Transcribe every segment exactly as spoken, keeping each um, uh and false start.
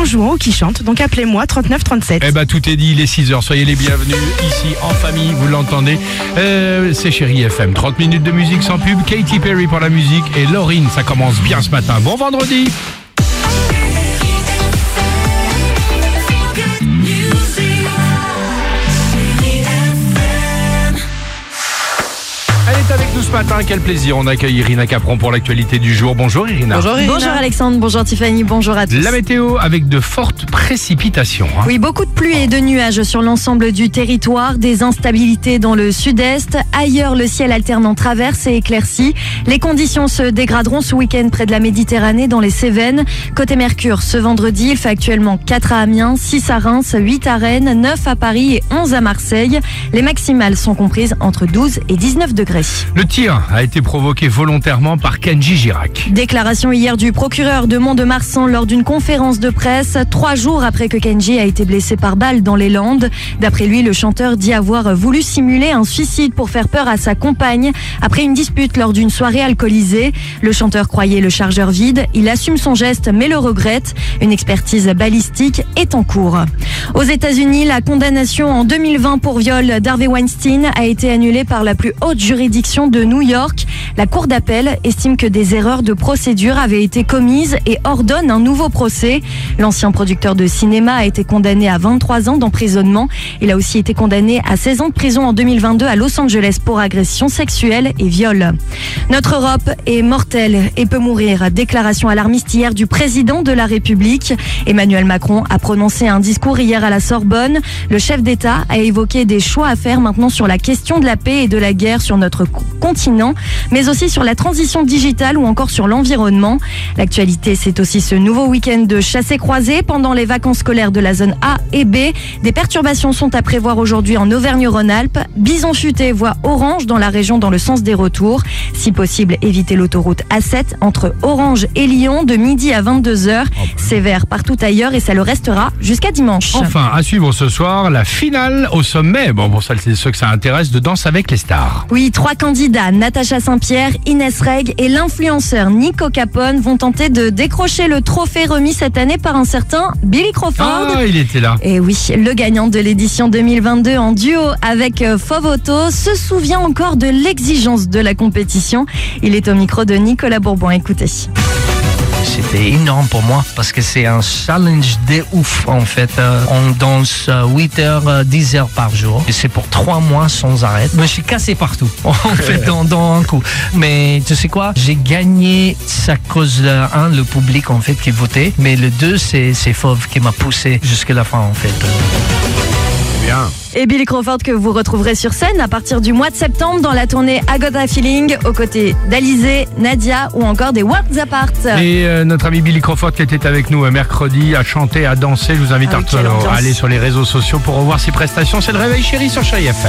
jouant au qui chante. Donc appelez-moi trente-neuf trente-sept. Eh ben tout est dit, il est six heures, soyez les bienvenus ici en famille, vous l'entendez. Euh, c'est Chérie F M, trente minutes de musique sans pub, Katy Perry pour la musique et Lauryn, ça commence bien ce matin. Bon vendredi. Elle est avec nous ce matin, quel plaisir. On accueille Irina Capron pour l'actualité du jour. Bonjour Irina. Bonjour Irina. Bonjour Alexandre, bonjour Tiffany, bonjour à tous. La météo avec de fortes précipitations. Hein. Oui, beaucoup de pluie et de nuages sur l'ensemble du territoire, des instabilités dans le sud-est. Ailleurs, le ciel alterne en traverse et éclairci. Les conditions se dégraderont ce week-end près de la Méditerranée, dans les Cévennes. Côté Mercure, ce vendredi, il fait actuellement quatre à Amiens, six à Reims, huit à Rennes, neuf à Paris et onze à Marseille. Les maximales sont comprises entre douze et dix-neuf degrés. Le tir a été provoqué volontairement par Kenji Girac. Déclaration hier du procureur de Mont-de-Marsan lors d'une conférence de presse, trois jours après que Kenji a été blessé par balle dans les Landes. D'après lui, le chanteur dit avoir voulu simuler un suicide pour faire peur à sa compagne après une dispute lors d'une soirée alcoolisée. Le chanteur croyait le chargeur vide. Il assume son geste mais le regrette. Une expertise balistique est en cours. Aux États-Unis, la condamnation en deux mille vingt pour viol d'Harvey Weinstein a été annulée par la plus haute juridiction de New York. La Cour d'appel estime que des erreurs de procédure avaient été commises et ordonne un nouveau procès. L'ancien producteur de cinéma a été condamné à vingt-trois ans d'emprisonnement. Il a aussi été condamné à seize ans de prison en deux mille vingt-deux à Los Angeles pour agression sexuelle et viol. Notre Europe est mortelle et peut mourir. Déclaration alarmiste hier du président de la République. Emmanuel Macron a prononcé un discours hier à la Sorbonne. Le chef d'État a évoqué des choix à faire maintenant sur la question de la paix et de la guerre sur notre continent, mais aussi sur la transition digitale ou encore sur l'environnement. L'actualité, c'est aussi ce nouveau week-end de chassé-croisé pendant les vacances scolaires de la zone A et B. Des perturbations sont à prévoir aujourd'hui en Auvergne-Rhône-Alpes. Bison futé voie orange dans la région dans le sens des retours. Si possible, évitez l'autoroute A sept entre Orange et Lyon de midi à vingt-deux heures. Sévère partout ailleurs et ça le restera jusqu'à dimanche. Enfin, à suivre ce soir, la finale au sommet. Bon, pour ça, c'est ceux que ça intéresse, de Danse avec les stars. Oui, trois candidats, Natacha Saint-Pierre, Inès Reg et l'influenceur Nico Capone vont tenter de décrocher le trophée remis cette année par un certain Billy Crawford. Ah, il était là. Et oui, le gagnant de l'édition deux mille vingt-deux en duo avec Fovoto se souvient encore de l'exigence de la compétition. Il est au micro de Nicolas Bourbon, écoutez. C'était énorme pour moi parce que c'est un challenge de ouf en fait. Euh, on danse huit heures, dix heures par jour et c'est pour trois mois sans arrêt. Je me suis cassé partout en fait dans, dans un coup. Mais tu sais quoi, j'ai gagné à cause de un, le public en fait qui votait, mais le deux c'est, c'est Fauve qui m'a poussé jusqu'à la fin en fait. Bien. Et Billy Crawford que vous retrouverez sur scène à partir du mois de septembre dans la tournée I Got a Feeling aux côtés d'Alizé, Nadia ou encore des Worlds Apart. Et euh, notre ami Billy Crawford qui était avec nous euh, mercredi à chanter, à danser. Je vous invite ah, à, oui, à aller sur les réseaux sociaux pour revoir ses prestations. C'est le Réveil Chéri sur Chéri F M.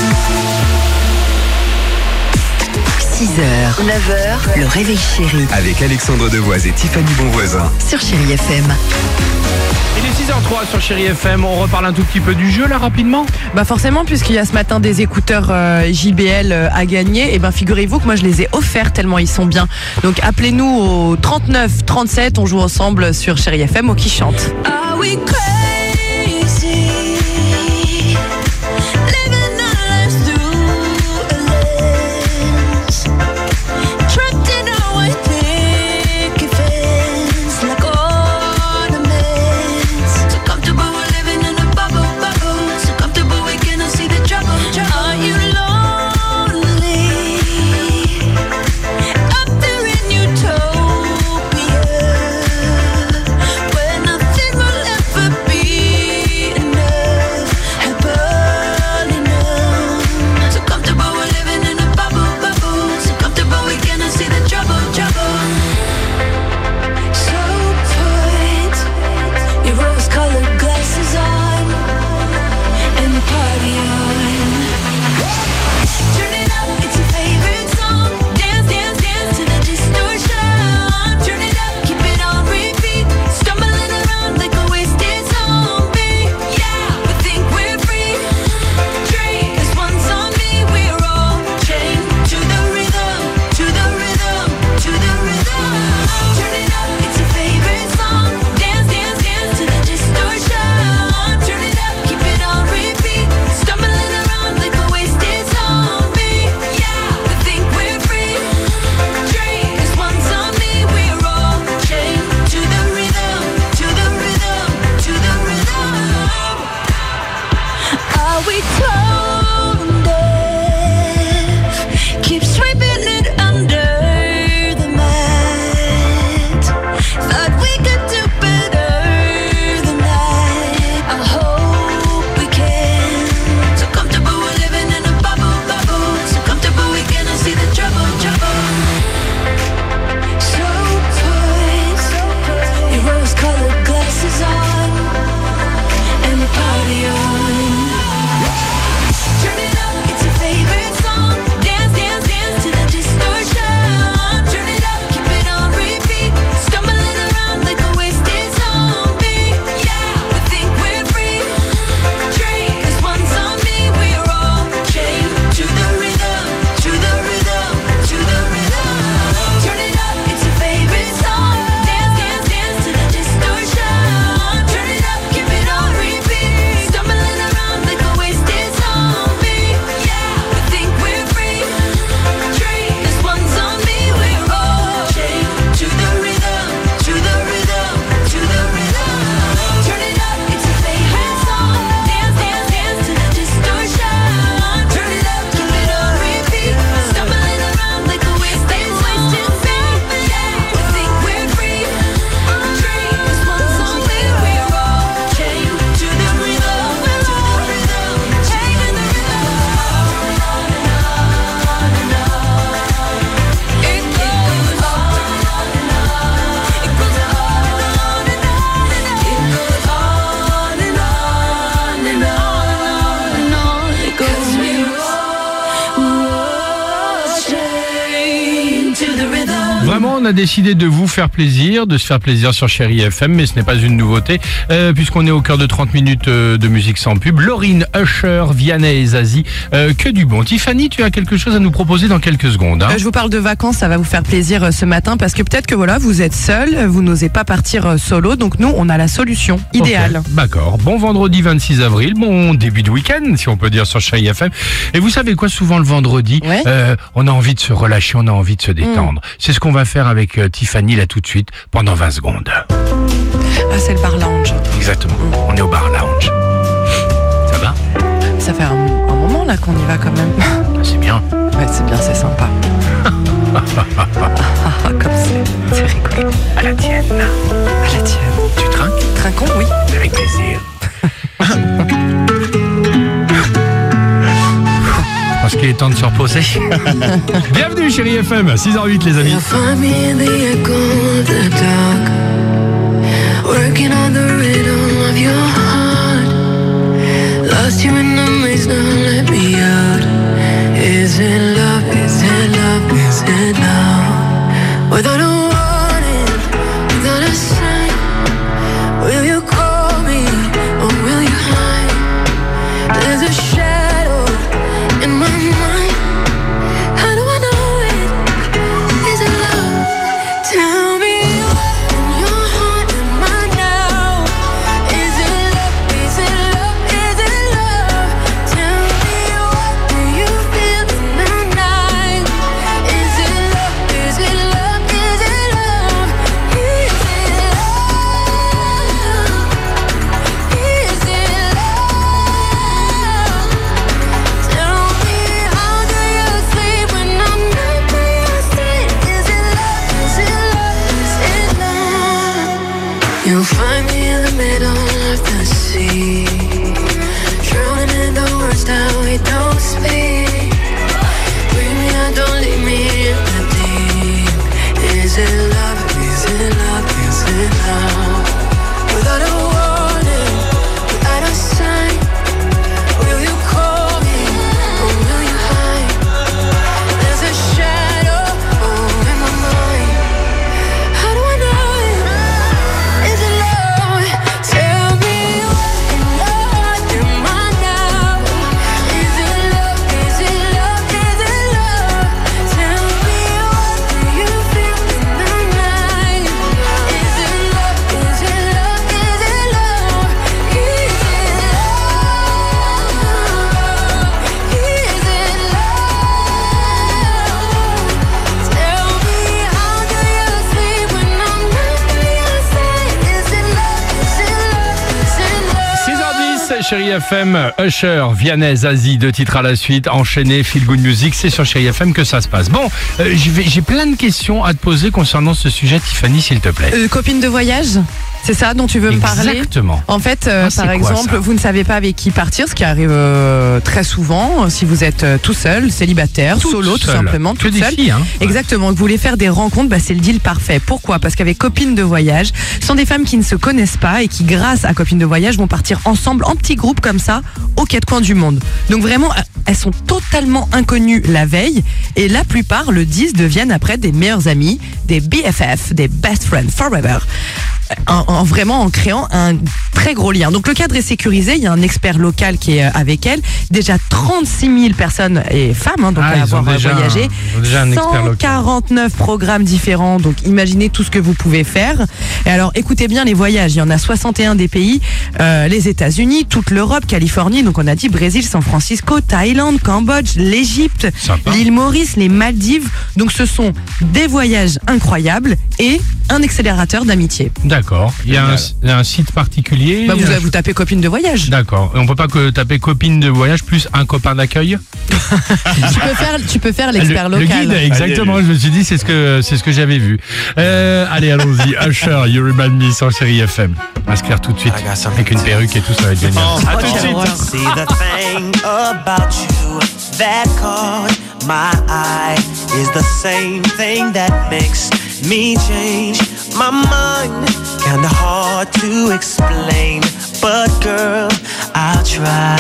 six heures, neuf heures, le Réveil Chéri. Avec Alexandre Devoise et Tiffany Bonvoisin. Sur Chéri F M. Il est six heures zéro trois sur Chéri F M. On reparle un tout petit peu du jeu là rapidement. Bah forcément, puisqu'il y a ce matin des écouteurs euh, J B L euh, à gagner, et ben figurez-vous que moi je les ai offerts tellement ils sont bien. Donc appelez-nous au trente-neuf trente-sept, on joue ensemble sur Chéri F M au qui chante. Are we crazy? Living our lives through a lens. Trapped in our thick fence like ornaments. So comfortable we're living in a bubble, bubble. So comfortable we cannot see the trouble, trouble. Are you lonely? Up there in utopia, where nothing will ever be a décidé de vous faire plaisir, de se faire plaisir sur Chérie F M, mais ce n'est pas une nouveauté, euh, puisqu'on est au cœur de trente minutes euh, de musique sans pub. Lauryn, Usher, Vianney et Zazie, euh, que du bon. Tiffany, tu as quelque chose à nous proposer dans quelques secondes. Hein. Euh, je vous parle de vacances, ça va vous faire plaisir euh, ce matin, parce que peut-être que voilà, vous êtes seul, vous n'osez pas partir euh, solo, donc nous, on a la solution idéale. Okay, d'accord. Bon vendredi vingt-six avril, bon début de week-end, si on peut dire, sur Chérie F M. Et vous savez quoi, souvent le vendredi, Ouais. euh, on a envie de se relâcher, on a envie de se détendre. Mm. C'est ce qu'on va faire avec euh, Tiffany, là tout de suite, pendant vingt secondes. Ah, c'est le bar lounge. Exactement. Mm. On est au bar lounge. Ça va? Ça fait un, un moment là qu'on y va quand même. C'est bien. Ouais, c'est bien, c'est sympa. Comme c'est, c'est rigolo. À la tienne. À la tienne. Tu trinques? Trinquons, oui. Avec plaisir. Je pense qu'il est temps de se reposer. Bienvenue Chérie F M, six heures huit les amis. You'll find me in the echo of the dark, working on the rhythm of your heart. Lost you in the maze, now let me out. Is it love, is it love, is it love? Without a warning, without a sign, will you call me or will you hide? There's a shadow in my mind. How do I know it? Is it love? Tell me what's in your heart and mind now. Is it love? Is it love? Is it love? Tell me what do you feel in the night? Is it love? Is it love? Is it love? Is it love? Is it love? Tell me how do you sleep when I'm not by your side? Is it love? Is it love? Is it love? You'll find me in the middle of the sea, drowning in the words that we don't speak. Bring me out, don't leave me in the deep. Is it love? Is it love? Is it love? Without a warning, without a sign, will you call me or will you hide? There's a shadow oh, in my mind. How do I know it? Is it love? Tell me what's in your heart and mind now. Is it love? Is it love? Is it love? Tell me what do you feel in the night? Is it love? Is it love? Is it love? Is it love? Is it love? Tell me how do you sleep when I'm not by your side? Is it love? Is it love? Is it love? six heures dix, Chérie F M, Usher, Vianney, Zazie, deux titres à la suite, enchaîné, Feel Good Music, c'est sur Chérie F M que ça se passe. Bon, euh, je vais- j'ai plein de questions à te poser concernant ce sujet, Tiffany, s'il te plaît. Euh, copine de voyage, c'est ça dont tu veux me parler? Exactement. En fait, euh, Ah, c'est par quoi, exemple, ça vous ne savez pas avec qui partir, ce qui arrive euh, très souvent, euh, si vous êtes euh, tout seul, célibataire, Toute solo, tout seule. simplement, Que toute des seule. filles, hein. Exactement. Vous voulez faire des rencontres, bah, c'est le deal parfait. Pourquoi? Parce qu'avec copines de voyage, ce sont des femmes qui ne se connaissent pas et qui, grâce à copines de voyage, vont partir ensemble en petits groupes comme ça, aux quatre coins du monde. Donc vraiment, euh, elles sont totalement inconnues la veille et la plupart le disent, deviennent après des meilleurs amis, des B F F, des best friends forever. En, en vraiment en créant un très gros lien. Donc le cadre est sécurisé, il y a un expert local qui est euh, avec elle. Déjà trente-six mille personnes et femmes hein, donc Ah, à ils ont avoir euh, déjà voyagé. un- ils ont déjà un expert local. cent quarante-neuf programmes différents, donc imaginez tout ce que vous pouvez faire. Et alors écoutez bien les voyages, il y en a soixante et un des pays, euh, les États-Unis, toute l'Europe, Californie, donc on a dit Brésil, San Francisco, Thaïlande, Cambodge, l'Égypte, Sympa. l'île Maurice, les Maldives. Donc ce sont des voyages incroyables et un accélérateur d'amitié. D'accord. Il y a un, il y a un site particulier. Bah vous, euh, vous tapez copine de voyage. D'accord. Et on peut pas que taper copine de voyage plus un copain d'accueil. Tu peux faire, tu peux faire l'expert le, le local. guide, exactement. Je me suis dit, c'est ce que c'est ce que j'avais vu. Euh, allez, allons-y. Usher, You Remind Me sur Chérie F M. On va se clair tout de suite avec une perruque et tout, ça va être génial. À tout de suite. See the thing about you that caught my eye is the same thing that makes me change my mind. Kinda hard to explain, but girl, I'll try.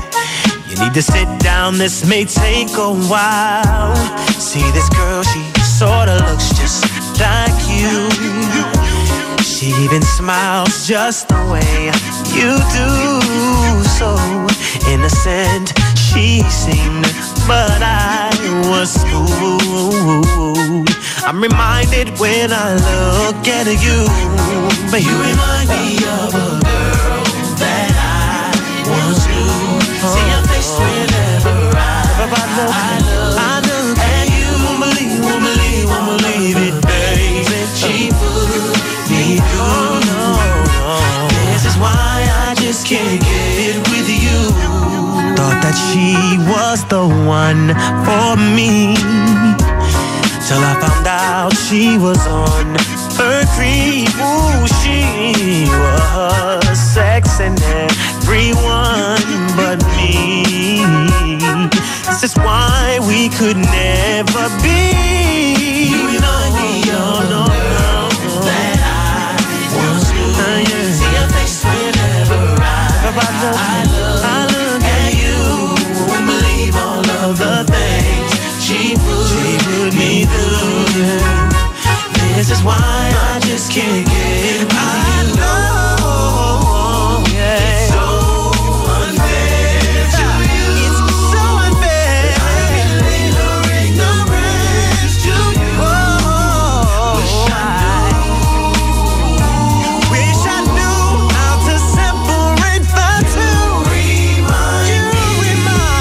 You need to sit down, this may take a while. See this girl, she's sorta looks just like you. She even smiles just the way you do. So innocent she seemed, but I was fooled. I'm reminded when I look at you, but you remind me of a girl that I once knew. See your face whenever I, I look, I look, I look at you. Won't believe, won't believe, won't believe it, baby. She put me through. No, no. This is why I just can't get with you. Thought that she was the one for me, till I found out she was on her creep. Ooh, she was sexing everyone but me. This is why we could never be. You remind me of no girl that I once knew. Uh, yeah. See your face whenever I, I look, I look at you. Won't believe all of the things she put, she put me through. Yeah. This is why I just can't get with I you. Know, yeah. It's so unfair to you. It's so unfair. I can lay her ignorance to you. Oh, wish I knew. Wish I knew how to separate the two. Remind you me. Remind.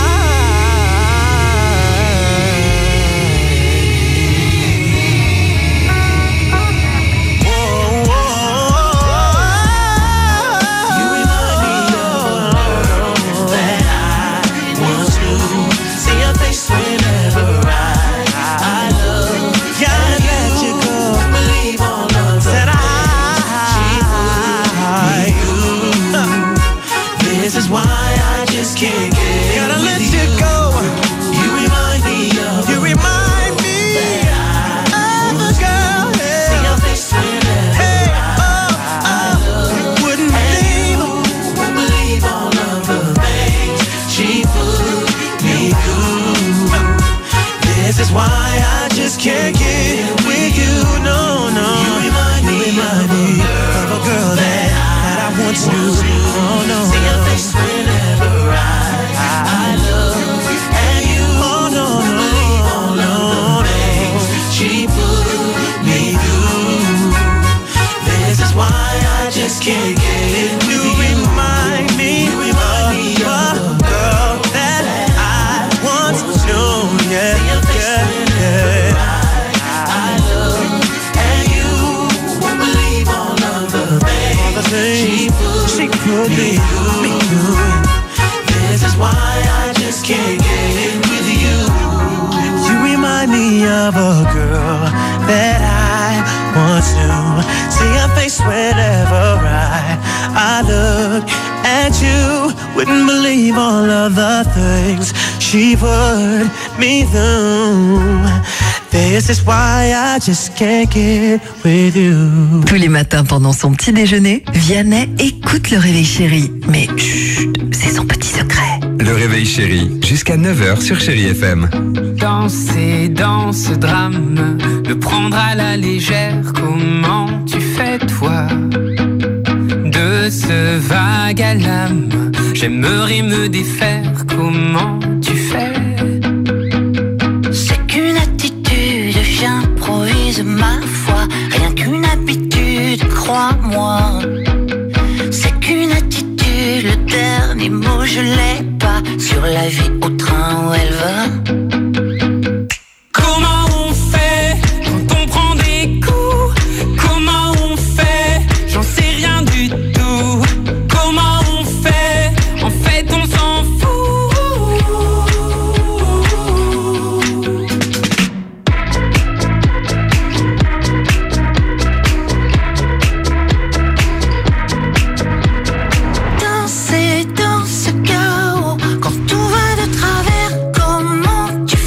This is why I just can't get Gotta let you. you go. You remind me of You remind me of a girl. Yeah. See your face whenever hey, oh, I, I oh, wouldn't believe Wouldn't believe all of the things she put me through. This is why I just can't get with you. No, no. You remind me, you remind me of a girl that, that I once knew. Oh no. See your face whenever I, I look at you. Oh no, no, no, no, no. She put me through. This is why I just can't get with you. Remind me, you remind me of a girl that I once knew. Yeah, yeah, yeah. I look at you. Won't believe all of the things she put, she put me through. This is why I just can't get with you. You remind me of a girl that I once knew. See her face whenever I, I look at you. Wouldn't believe all of the things she put me through. This is why I just can't get with you. Tous les matins pendant son petit déjeuner, Vianney écoute le Réveil Chéri. Mais chut, c'est son petit secret. Le Réveil Chéri, jusqu'à neuf heures sur Chéri F M. Danser dans ce drame, le prendre à la légère, comment tu fais toi? De ce vague à l'âme, j'aimerais me défaire, comment tu fais? C'est qu'une attitude, j'improvise ma foi. Rien qu'une habitude, crois-moi. C'est qu'une attitude, le dernier mot je l'ai pas. Sur la vie au train où elle va. Comment on fait quand on prend des coups? Comment on fait? J'en sais rien du tout. Comment on fait? En fait on s'en fout. Danser dans ce chaos, quand tout va de travers, comment tu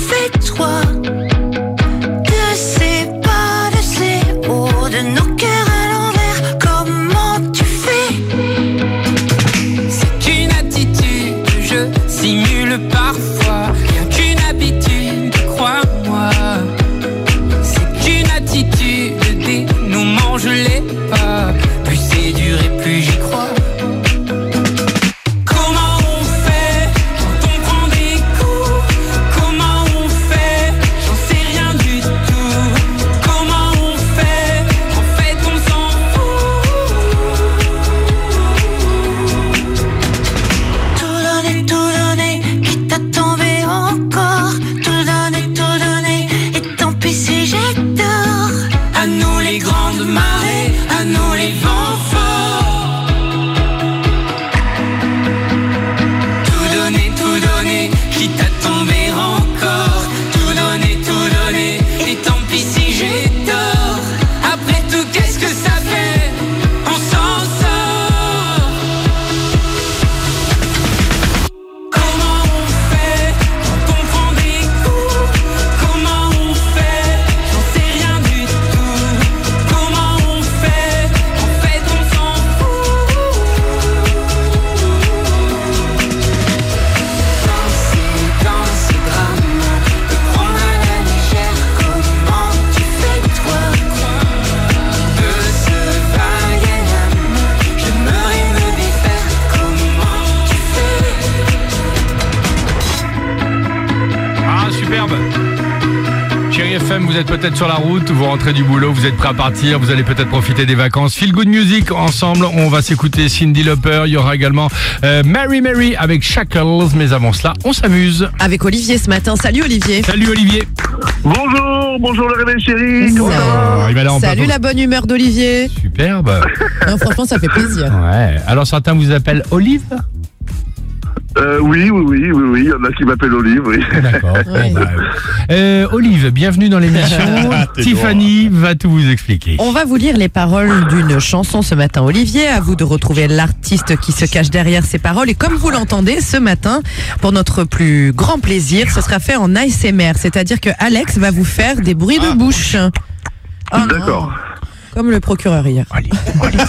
vous êtes peut-être sur la route, vous rentrez du boulot, vous êtes prêt à partir, vous allez peut-être profiter des vacances. Feel Good Music, ensemble, on va s'écouter Cyndi Lauper. Il y aura également euh, Mary Mary avec Shackles. Mais avant cela, on s'amuse. Avec Olivier ce matin. Salut Olivier. Salut Olivier. Bonjour, bonjour le réveil chéri. Comment ça va? Il va aller en Salut plateau. la bonne humeur d'Olivier. Superbe. Non, franchement, ça fait plaisir. Ouais. Alors certains vous appellent Olive? euh, Oui, oui, oui, oui, oui. Il y en a qui m'appellent Olive, oui. D'accord. Ouais. Bon, bah, euh, Olive, bienvenue dans l'émission. Tiffany va tout vous expliquer. On va vous lire les paroles d'une chanson ce matin, Olivier. À vous de retrouver l'artiste qui se cache derrière ces paroles. Et comme vous l'entendez ce matin, pour notre plus grand plaisir, ce sera fait en A S M R. C'est-à-dire que Alex va vous faire des bruits de bouche. Oh non. D'accord. Comme le procureur hier. Olive, Olive.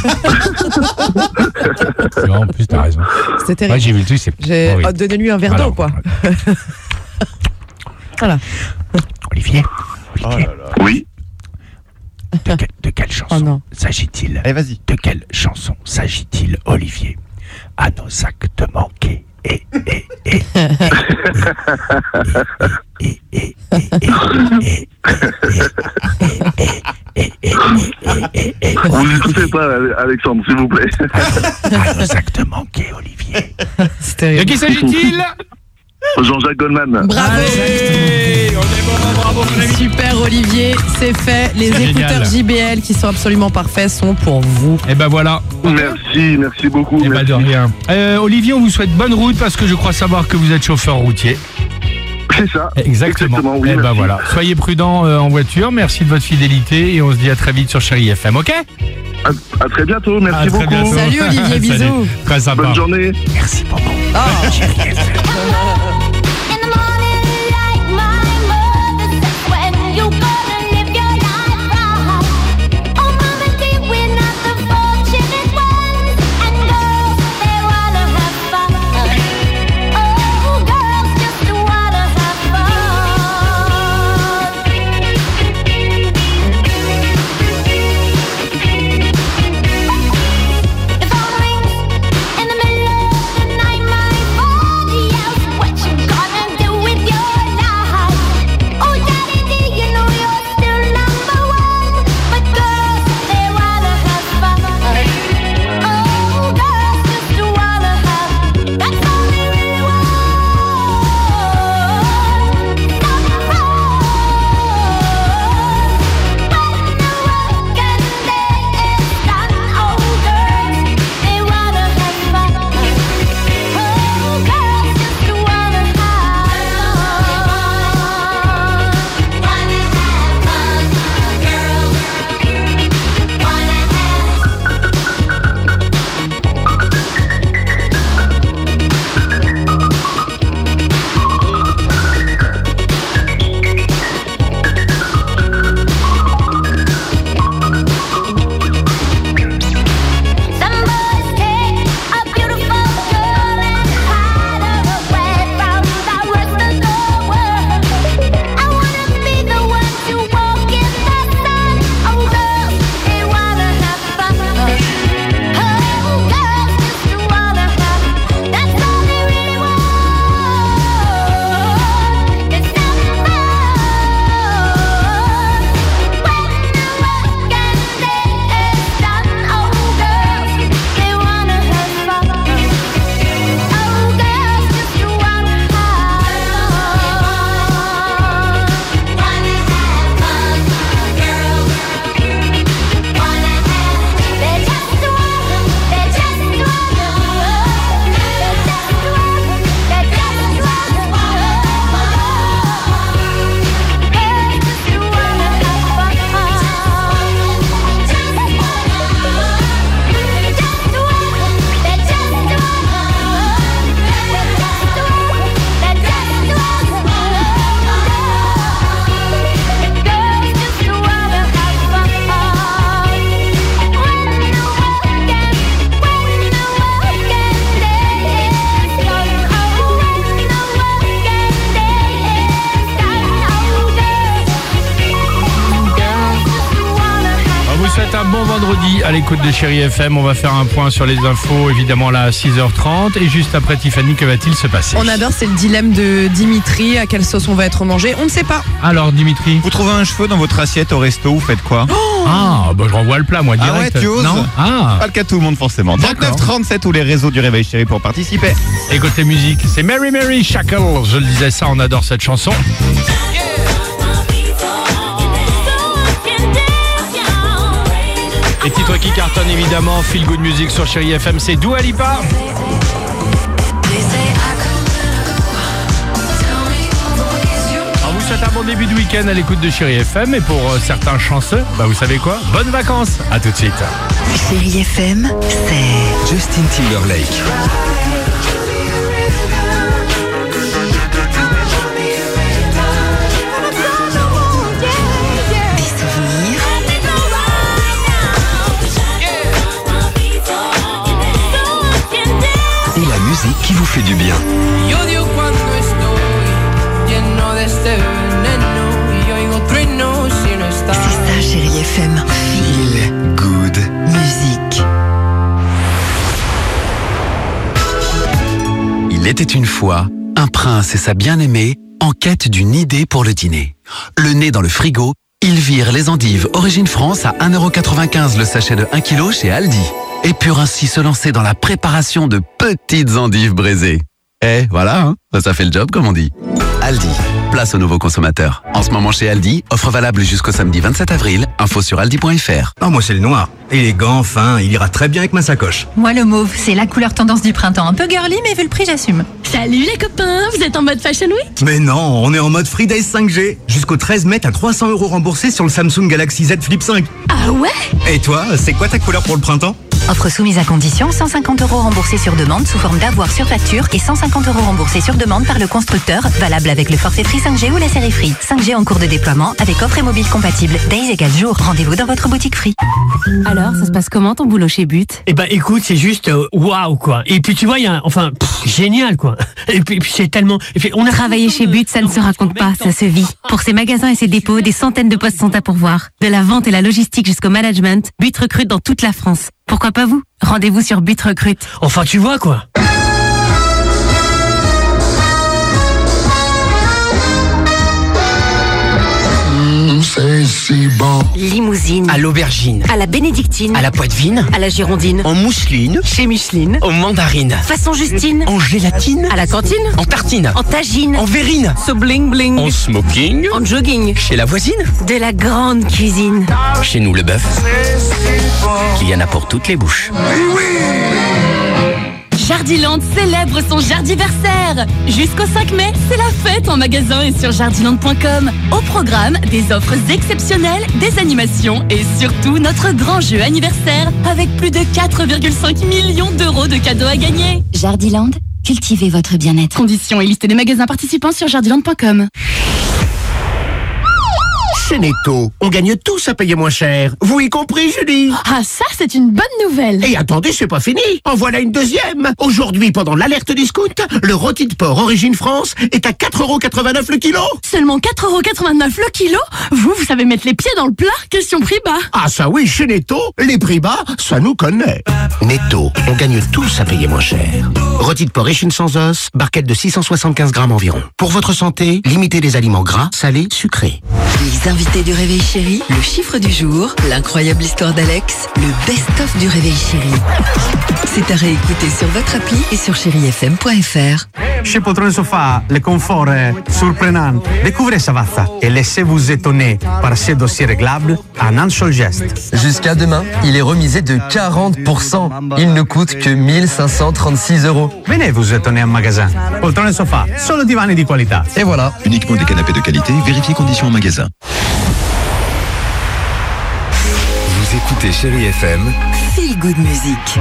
C'est vrai, en plus, t'as raison. C'était terrible. Ouais, j'ai vu le truc, c'est J'ai... horrible. Oh, donnez-lui un verre Voilà. d'eau, quoi. Voilà. Olivier, Olivier, Oui. de, que- de quelle chanson Oh non. s'agit-il? Allez, vas-y. De quelle chanson s'agit-il, Olivier? À nos actes manqués. Et, et, et, et, et, et, et, et, et, et, et, et, Vous écoutez pas, Alexandre, s'il vous plaît. à nos actes manqués, Olivier. C'est De terrible. qui s'agit-il? Jean-Jacques Goldman. Bravo. Allez, on est bon, bravo, mon ami. Super Olivier, c'est fait. Les C'est écouteurs génial. J B L qui sont absolument parfaits sont pour vous. Et ben voilà. Merci, merci beaucoup. Et ben merci. de rien. Euh, Olivier, on vous souhaite bonne route parce que je crois savoir que vous êtes chauffeur routier. C'est ça. Exactement. oui, et ben merci. voilà. Soyez prudents euh, en voiture. Merci de votre fidélité et on se dit à très vite sur Chérie F M. Ok? À, à très bientôt, merci À très beaucoup. bientôt. Salut, Olivier, bisous. Salut. Très sympa. Bonne journée. Merci beaucoup. Oh. Chérie F M. In the morning, like my mother said, when you gonna live your life right? Oh, mama, dear, we're not the fortunate ones, and girls, they wanna have fun. Oh, girls just wanna have fun. The phone rings in the middle of the night, my body yells, what you vendredi à l'écoute de Chérie F M. On va faire un point sur les infos, évidemment là à six heures trente. Et juste après Tiffany, que va-t-il se passer? On adore, c'est le dilemme de Dimitri. À quelle sauce on va être mangé? On ne sait pas. Alors Dimitri? Vous trouvez un cheveu dans votre assiette au resto, vous faites quoi? Ah, bah je renvoie le plat moi direct. Ah ouais, tu oses? Non. Ah. Pas le cas de tout le monde forcément. trente-neuf trente-sept ou les réseaux du Réveil Chéri pour participer. Et côté musique, c'est Mary Mary Shackle. Je le disais ça, on adore cette chanson. Et titre qui cartonne évidemment, Feel Good Music sur Chérie F M, c'est Dua Lipa. On vous souhaite un bon début de week-end à l'écoute de Chérie F M. Et pour euh, certains chanceux, bah vous savez quoi? Bonnes vacances, à tout de suite. Chérie F M, c'est Justin Timberlake. des souvenirs, Et la musique qui vous fait du bien. c'est ça Chérie F M. Feel Good. Musique. Il était une fois un prince et sa bien-aimée en quête d'une idée pour le dîner. Le nez dans le frigo, ils virent les endives Origine France à un euro quatre-vingt-quinze le sachet de un kilo chez Aldi. Et purent ainsi se lancer dans la préparation de petites endives braisées. Eh, voilà, hein, ça fait le job comme on dit. Aldi, place aux nouveaux consommateurs. En ce moment chez Aldi, offre valable jusqu'au samedi vingt-sept avril. Info sur aldi point f r. Ah, moi c'est le noir. Élégant, fin, il ira très bien avec ma sacoche. Moi le mauve, c'est la couleur tendance du printemps. Un peu girly, mais vu le prix, j'assume. Salut les copains, vous êtes en mode Fashion Week? Mais non, on est en mode Free Days cinq G. Jusqu'au treize mai, t'as trois cents euros remboursés sur le Samsung Galaxy Z Flip cinq. Ah ouais? Et toi, c'est quoi ta couleur pour le printemps? Offre soumise à condition, cent cinquante euros remboursés sur demande sous forme d'avoir sur facture et cent cinquante euros remboursés sur demande par le constructeur, valable avec le forfait Free cinq G ou la série Free. cinq G en cours de déploiement avec offre et mobile compatible. Days égale jour. Rendez-vous dans votre boutique Free. Alors, ça se passe comment ton boulot chez But? Eh ben écoute, c'est juste euh, waouh quoi. Et puis tu vois, il y a un- enfin pff, génial quoi. Et puis, et puis c'est tellement et puis, on a Travailler chez But, ça ne se raconte pas, ça se vit. Pour ses magasins et ses dépôts, des centaines de postes sont à pourvoir. De la vente et la logistique jusqu'au management, But recrute dans toute la France. Pourquoi pas vous? Rendez-vous sur But Recrute. enfin tu vois quoi. C'est si bon. Limousine. À l'aubergine. À la bénédictine. À la poitevine. À la girondine. En mousseline. Chez Micheline. En mandarine. Façon Justine. En gélatine. À la cantine. En tartine. En tagine. En verrine. So bling bling. En smoking. En jogging. Chez la voisine. De la grande cuisine. Chez nous le bœuf. Il y en a pour toutes les bouches. Jardiland célèbre son jardiversaire. Jusqu'au cinq mai, c'est la fête en magasin et sur jardiland point com. Au programme, des offres exceptionnelles, des animations et surtout notre grand jeu anniversaire avec plus de quatre virgule cinq millions d'euros de cadeaux à gagner. Jardiland, cultivez votre bien-être. Conditions et liste des magasins participants sur jardiland point com. Chez Netto, on gagne tous à payer moins cher. Vous y compris, Julie? Ah ça, c'est une bonne nouvelle. Et attendez, c'est pas fini. En voilà une deuxième. Aujourd'hui, pendant l'alerte discount, le rôti de porc Origine France est à quatre euros quatre-vingt-neuf le kilo. Seulement quatre euros quatre-vingt-neuf le kilo? Vous, vous savez mettre les pieds dans le plat? Question prix bas. Ah ça oui, chez Netto, les prix bas, ça nous connaît. Netto, on gagne tous à payer moins cher. Rôti de porc échine sans os, barquette de six cent soixante-quinze grammes environ. Pour votre santé, limitez les aliments gras, salés, sucrés. Les invités du Réveil Chéri, le chiffre du jour, l'incroyable histoire d'Alex, le best-of du Réveil Chéri. C'est à réécouter sur votre appli et sur chéri f m point f r. Chez Poltrone Sofa, le confort est surprenant. Découvrez Savazza et laissez-vous étonner par ces dossiers réglables en un seul geste. Jusqu'à demain, il est remisé de quarante pour cent. Il ne coûte que mille cinq cent trente-six euros. Venez vous étonner en magasin. Poltrone Sofa, solo divani di qualità. Et voilà. Uniquement des canapés de qualité, vérifiez conditions en magasin. Vous écoutez Chérie F M. Feel Good Music.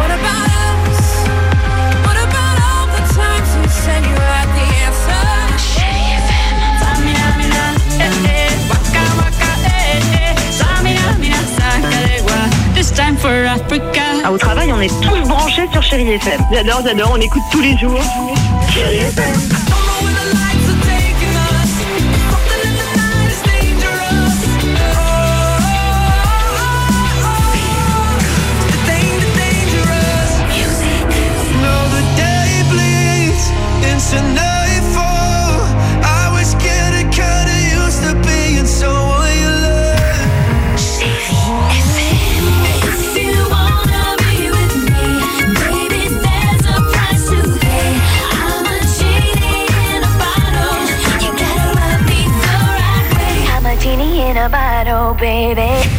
Ah, au travail, on est tous branchés sur Chérie F M. J'adore, j'adore, on écoute tous les jours. Chérie F M. baby.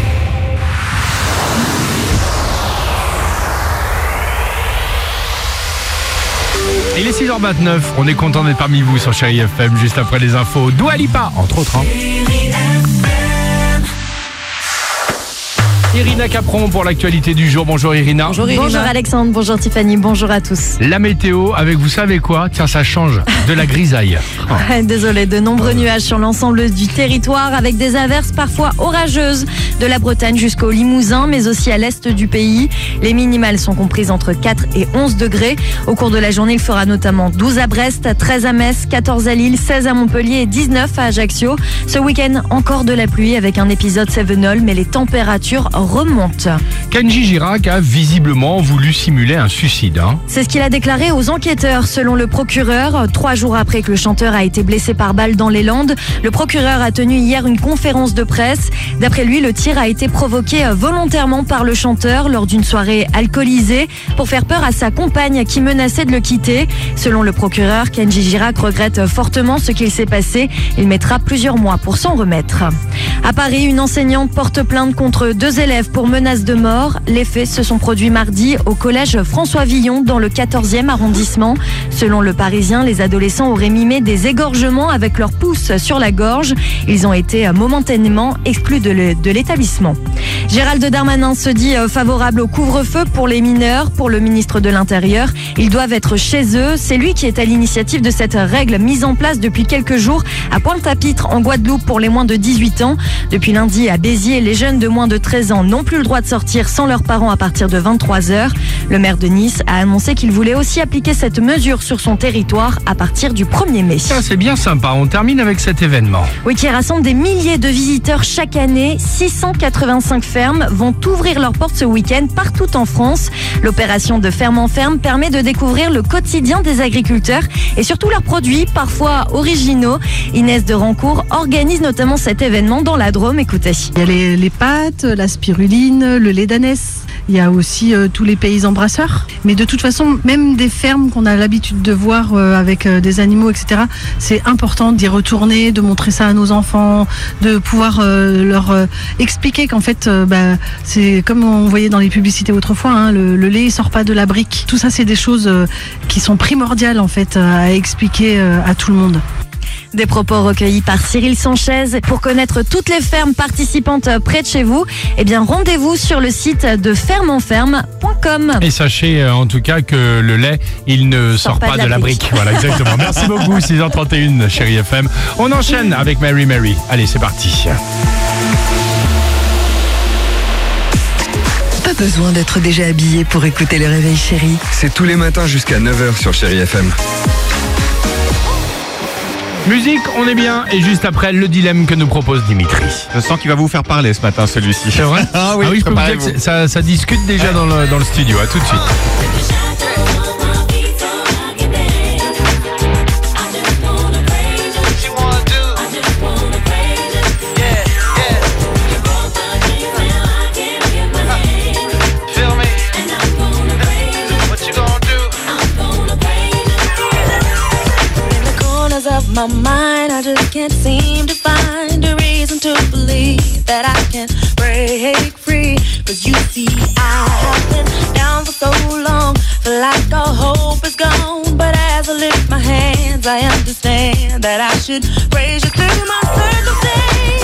Il est six heures vingt-neuf, on est content d'être parmi vous sur Chérie F M, juste après les infos. Dua Lipa, entre autres. Hein. Irina Capron pour l'actualité du jour. Bonjour Irina. Bonjour, bonjour Alexandre, bonjour Tiffany, bonjour à tous. La météo, avec vous savez quoi? Tiens, ça change, de la grisaille. Oh. Désolé, de nombreux nuages sur l'ensemble du territoire avec des averses parfois orageuses de la Bretagne jusqu'au Limousin, mais aussi à l'est du pays. Les minimales sont comprises entre quatre et onze degrés. Au cours de la journée, il fera notamment douze à Brest, treize à Metz, quatorze à Lille, seize à Montpellier et dix-neuf à Ajaccio. Ce week-end, encore de la pluie avec un épisode Sevenol, mais les températures remonte. Kenji Girac a visiblement voulu simuler un suicide. Hein. C'est ce qu'il a déclaré aux enquêteurs, selon le procureur. Trois jours après que le chanteur a été blessé par balle dans les Landes, le procureur a tenu hier une conférence de presse. D'après lui, le tir a été provoqué volontairement par le chanteur lors d'une soirée alcoolisée pour faire peur à sa compagne qui menaçait de le quitter. Selon le procureur, Kenji Girac regrette fortement ce qu'il s'est passé. Il mettra plusieurs mois pour s'en remettre. À Paris, une enseignante porte plainte contre deux élèves pour menace de mort. Les faits se sont produits mardi au collège François Villon dans le quatorzième arrondissement. Selon le Parisien, les adolescents auraient mimé des égorgements avec leurs pouces sur la gorge. Ils ont été momentanément exclus de l'établissement. Gérald Darmanin se dit favorable au couvre-feu pour les mineurs. Pour le ministre de l'Intérieur, ils doivent être chez eux. C'est lui qui est à l'initiative de cette règle mise en place depuis quelques jours à Pointe-à-Pitre en Guadeloupe pour les moins de dix-huit ans. Depuis lundi à Béziers, les jeunes de moins de treize ans n'ont plus le droit de sortir sans leurs parents à partir de vingt-trois heures. Le maire de Nice a annoncé qu'il voulait aussi appliquer cette mesure sur son territoire à partir du premier mai. Ça, c'est bien sympa. On termine avec cet événement. Oui, qui rassemble des milliers de visiteurs chaque année. six cent quatre-vingt-cinq fermes vont ouvrir leurs portes ce week-end partout en France. L'opération de ferme en ferme permet de découvrir le quotidien des agriculteurs et surtout leurs produits, parfois originaux. Inès de Rancourt organise notamment cet événement dans la Drôme. Écoutez. Il y a les, les pâtes, la spiruline, le lait d'ânesse. Il y a aussi euh, tous les paysans brasseurs. Mais de toute façon, même des fermes qu'on a l'habitude de voir euh, avec euh, des animaux, et cetera, c'est important d'y retourner, de montrer ça à nos enfants, de pouvoir euh, leur euh, expliquer qu'en fait, euh, bah, c'est comme on voyait dans les publicités autrefois, hein, le, le lait ne sort pas de la brique. Tout ça, c'est des choses euh, qui sont primordiales en fait à expliquer euh, à tout le monde. Des propos recueillis par Cyril Sanchez. Pour connaître toutes les fermes participantes près de chez vous, eh bien rendez-vous sur le site de ferme en ferme point com. Et sachez euh, en tout cas que le lait, il ne sort, sort pas, pas de, de la brique. brique. Voilà, exactement. Merci beaucoup, six heures trente et une, Chérie F M. On enchaîne avec Mary Mary. Allez, c'est parti. Pas besoin d'être déjà habillé pour écouter le réveil chéri. C'est tous les matins jusqu'à neuf heures sur Chérie F M. Musique, on est bien, et juste après, le dilemme que nous propose Dimitri. Je sens qu'il va vous faire parler ce matin, celui-ci. C'est vrai? Ah oui, ah oui je peux vous dire que ça, ça discute déjà dans le, dans le studio. À tout de suite. Of my mind, I just can't seem to find a reason to believe that I can break free. Cause you see, I have been down for so long, feel like all hope is gone. But as I lift my hands, I understand that I should praise you through my circumstance.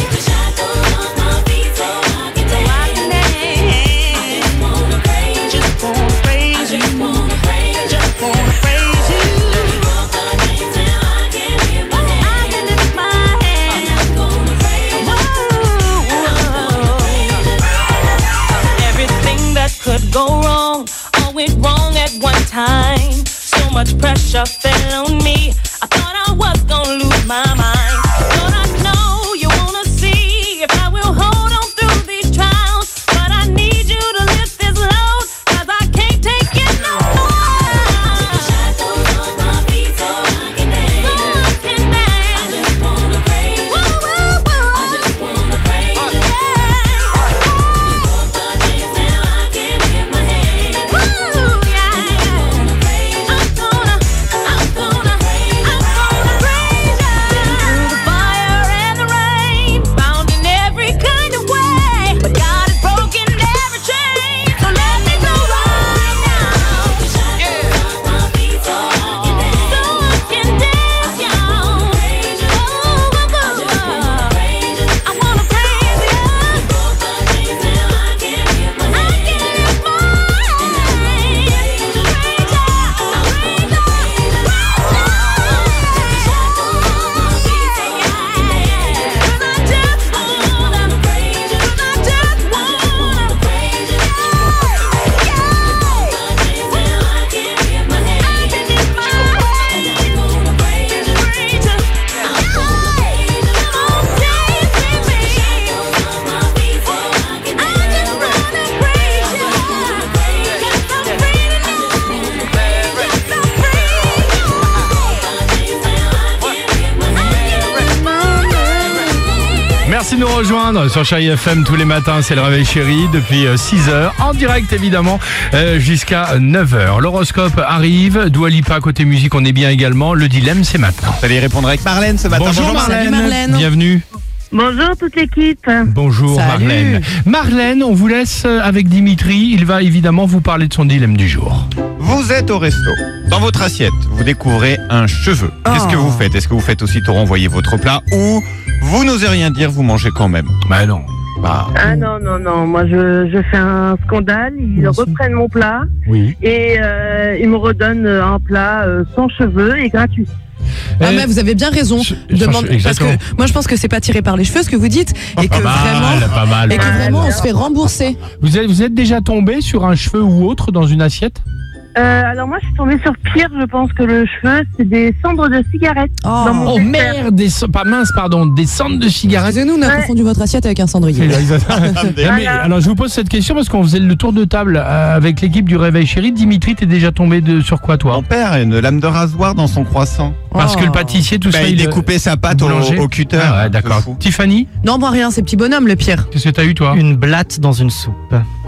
Could go wrong, all went wrong at one time. So much pressure fell on me. I thought I was gonna lose my mind. But I know you wanna see if I will hold on through these trials. But I need you to lift this load, cause I can't take it no more. Take the shackles off my feet so I can dance. So I can dance. I just wanna praise you. Woo, woo, woo. I just wanna praise you. Yeah. Merci de nous rejoindre sur Chérie F M tous les matins, c'est le réveil chéri depuis six heures, en direct évidemment, euh, jusqu'à neuf heures. L'horoscope arrive, Dua Lipa côté musique on est bien également, le dilemme c'est maintenant. Vous allez répondre avec Marlène ce matin. Bonjour, Marlène. Salut Marlène. Bienvenue. Bonjour toute l'équipe. Bonjour Salut. Marlène. Marlène, on vous laisse avec Dimitri, il va évidemment vous parler de son dilemme du jour. Vous êtes au resto. Dans votre assiette, vous découvrez un cheveu. Qu'est-ce Oh. que vous faites? Est-ce que vous faites aussitôt renvoyer votre plat ou vous n'osez rien dire, vous mangez quand même? Bah non. Bah, Ah non, non, non, moi je, je fais un scandale, ils reprennent mon plat Oui. et euh, ils me redonnent un plat euh, sans cheveux et gratuit. Ah mais vous avez bien raison. Demande, parce exactement. que moi je pense que c'est pas tiré par les cheveux ce que vous dites et que Pas mal, vraiment pas mal. et que vraiment on se fait rembourser. Vous êtes, vous êtes déjà tombé sur un cheveu ou autre dans une assiette? Euh, alors moi je suis tombée sur pire, je pense que le cheveu, c'est des cendres de cigarettes. dans mon Oh dessert. merde, des, ce- pas mince, pardon, des cendres de cigarettes. Excusez-nous, on a Ouais. confondu votre assiette avec un cendrier. Ah, mais, alors je vous pose cette question parce qu'on faisait le tour de table euh, avec l'équipe du Réveil Chéri. Dimitri, t'es déjà tombé de, sur quoi toi? mon père a une lame de rasoir dans son croissant. Parce Oh. que le pâtissier, tout Bah, ça, il il découpait sa pâte au, boulanger. au cutter. Ah ouais, d'accord. C'est fou. Tiffany, Non, moi rien, ces petits bonhommes le pire. qu'est-ce que t'as eu toi? Une blatte dans une soupe. Ouh,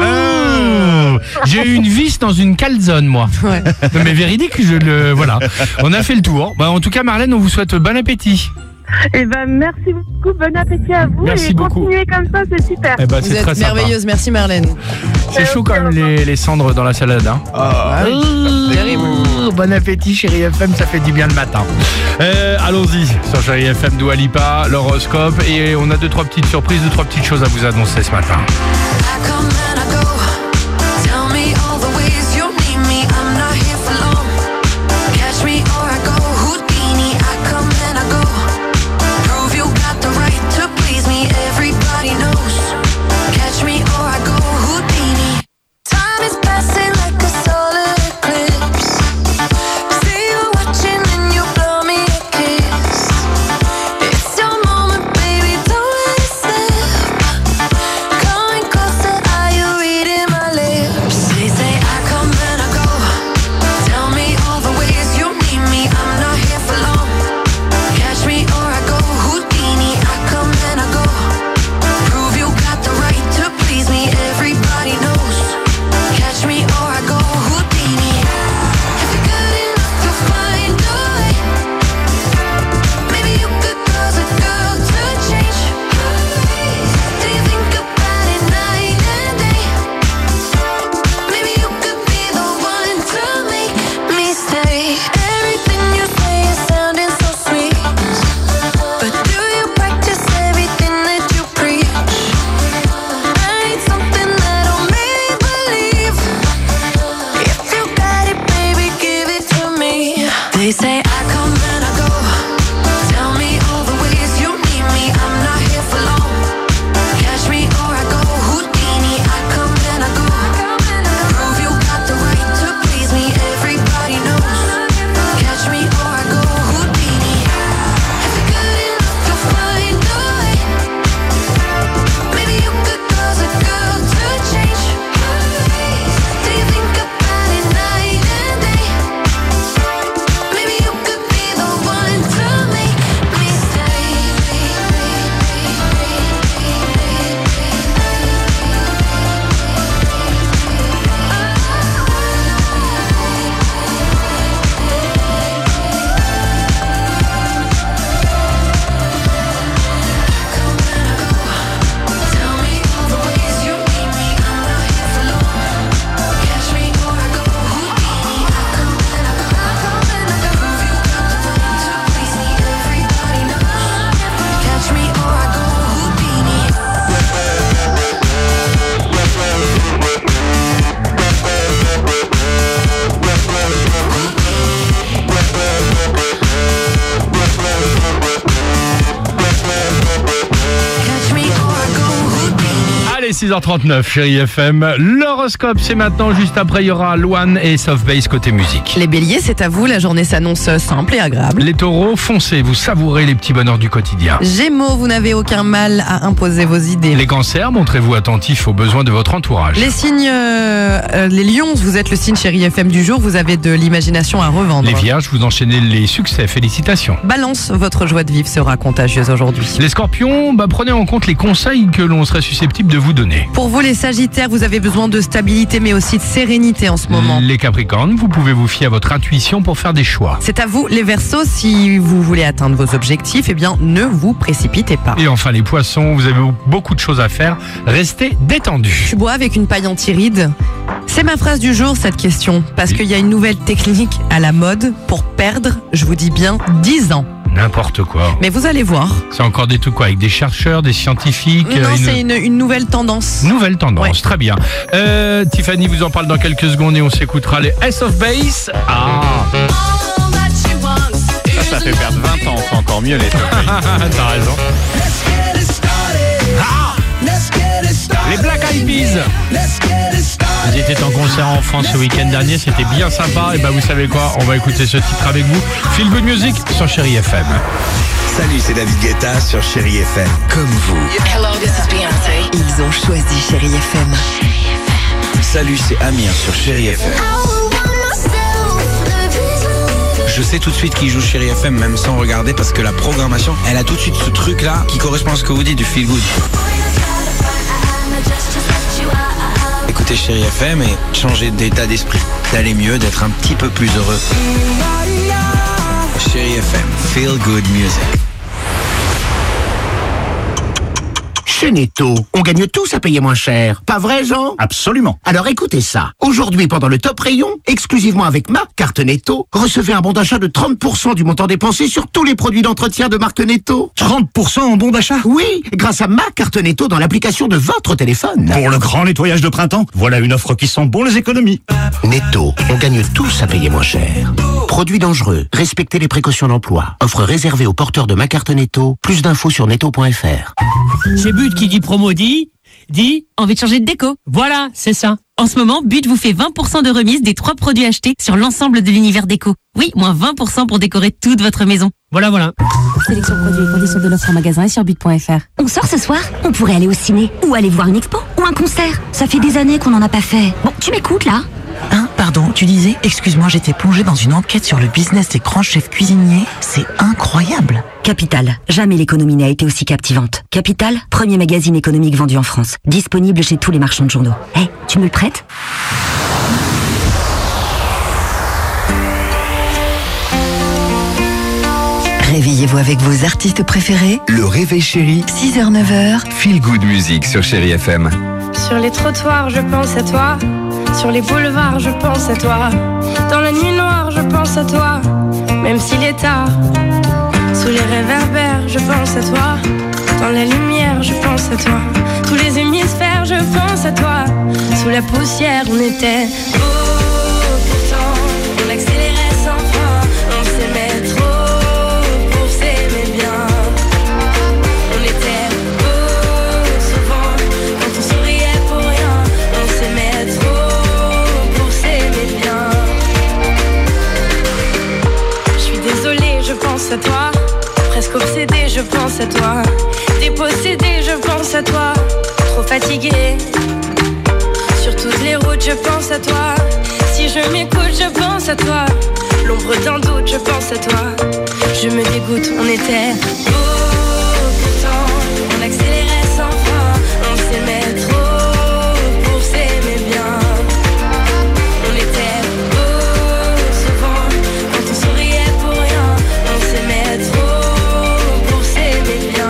j'ai eu une vis dans une calzone, moi. Ouais. Non, mais véridique, je le voilà. On a fait le tour. Bah, en tout cas, Marlène, on vous souhaite bon appétit. Et ben merci beaucoup, bon appétit à vous Merci et beaucoup. continuez comme ça, c'est super. Eh ben, Vous c'est très êtes sympa. merveilleuse, merci Marlène. C'est chaud quand même les, les cendres dans la salade. Hein. Ah, Terrible. Ouh, bon appétit, Chérie F M, ça fait du bien le matin. Euh, Allons-y sur Chérie F M, Dua Lipa, l'horoscope, et on a deux trois petites surprises, deux trois petites choses à vous annoncer ce matin. It's your moment, baby, don't let it slip. Coming closer, are you six heures trente-neuf, chérie F M. L'horoscope, c'est maintenant. Juste après, il y aura Luan et Soft Base côté musique. Les béliers, c'est à vous. La journée s'annonce simple et agréable. Les taureaux, foncez. Vous savourez les petits bonheurs du quotidien. Gémeaux, vous n'avez aucun mal à imposer vos idées. Les cancers, montrez-vous attentifs aux besoins de votre entourage. Les signes, euh, euh, les lions, vous êtes le signe chérie F M du jour. Vous avez de l'imagination à revendre. Les vierges, vous enchaînez les succès. Félicitations. Balance, votre joie de vivre sera contagieuse aujourd'hui. Les scorpions, bah, prenez en compte les conseils que l'on serait susceptible de vous donner. Pour vous les sagittaires, vous avez besoin de stabilité mais aussi de sérénité en ce moment. Les capricornes, vous pouvez vous fier à votre intuition pour faire des choix. C'est à vous les verseaux, si vous voulez atteindre vos objectifs, eh bien ne vous précipitez pas. Et enfin les poissons, vous avez beaucoup de choses à faire, restez détendus. Tu bois avec une paille anti-rides. C'est ma phrase du jour cette question, parce qu'il y a une nouvelle technique à la mode pour perdre, je vous dis bien, dix ans. N'importe quoi. Mais vous allez voir. C'est encore des trucs quoi, avec des chercheurs, des scientifiques. Non, euh, c'est une, une nouvelle tendance. Nouvelle tendance, Ouais. très bien. Euh, Tiffany vous en parle dans quelques secondes et on s'écoutera les S of Base. Ah. Ça, ça fait perdre vingt ans, c'est encore mieux les T'as raison. Ah. Les Black Eyed Peas. Ils étaient en concert en France ce week-end dernier, c'était bien sympa. Et ben vous savez quoi, on va écouter ce titre avec vous. Feel Good Music sur Chérie F M. Salut, c'est David Guetta sur Chérie F M. Comme vous. Hello, this is Beyoncé. Ils ont choisi Chérie F M. Salut, c'est Amir sur Chérie F M. Je sais tout de suite qui joue Chérie F M, même sans regarder, parce que la programmation, elle a tout de suite ce truc-là qui correspond à ce que vous dites du feel good. Écoutez Chérie F M et changer d'état d'esprit, d'aller mieux, d'être un petit peu plus heureux. Chérie F M, feel good music. Chez Netto, on gagne tous à payer moins cher. Pas vrai, Jean? Absolument. Alors écoutez ça. Aujourd'hui, pendant le top rayon, exclusivement avec ma carte Netto, recevez un bon d'achat de trente pour cent du montant dépensé sur tous les produits d'entretien de marque Netto. trente pour cent en bon d'achat? Oui, grâce à ma carte Netto dans l'application de votre téléphone. Pour le grand nettoyage de printemps, voilà une offre qui sent bon les économies. Netto, on gagne tous à payer moins cher. Produits dangereux, respectez les précautions d'emploi. Offre réservée aux porteurs de ma carte Netto. Plus d'infos sur netto point f r. C'est But qui dit promo, dit, dit... Envie de changer de déco? Voilà, c'est ça. En ce moment, But vous fait vingt pour cent de remise des trois produits achetés sur l'ensemble de l'univers déco. Oui, moins vingt pour cent pour décorer toute votre maison. Voilà, voilà. Sélection produits et conditions de l'offre en magasin et sur but point f r. On sort ce soir? On pourrait aller au ciné, ou aller voir une expo, ou un concert. Ça fait des années qu'on n'en a pas fait. Bon, tu m'écoutes là? Hein, pardon, tu disais? Excuse-moi, j'étais plongée dans une enquête sur le business des grands chefs cuisiniers. C'est incroyable. Capital, jamais l'économie n'a été aussi captivante. Capital, premier magazine économique vendu en France. Disponible chez tous les marchands de journaux. Hé, hey, tu me le prêtes? Réveillez-vous avec vos artistes préférés. Le réveil chéri, six heures neuf heures. Feel Good Music sur Chérie F M. Sur les trottoirs, je pense à toi. Sur les boulevards, je pense à toi. Dans la nuit noire, je pense à toi. Même s'il est tard. Sous les réverbères, je pense à toi. Dans la lumière, je pense à toi. Tous les hémisphères, je pense à toi. Sous la poussière, on était beau. Pourtant, on accélérait sans frein. On s'aimait trop pour s'aimer bien. On était beau souvent quand on souriait pour rien. On s'aimait trop pour s'aimer bien. Je suis désolée, je pense à toi. Presque obsédée, je pense à toi. Dépossédée, je pense à toi. Trop fatiguée. Sur toutes les routes, je pense à toi. Si je m'écoute, je pense à toi. L'ombre d'un doute, je pense à toi. Je me dégoûte, on était beau. Pourtant, on accélérait sans frein. On s'aimait trop pour s'aimer bien. On était beau souvent quand on souriait pour rien. On s'aimait trop pour s'aimer bien.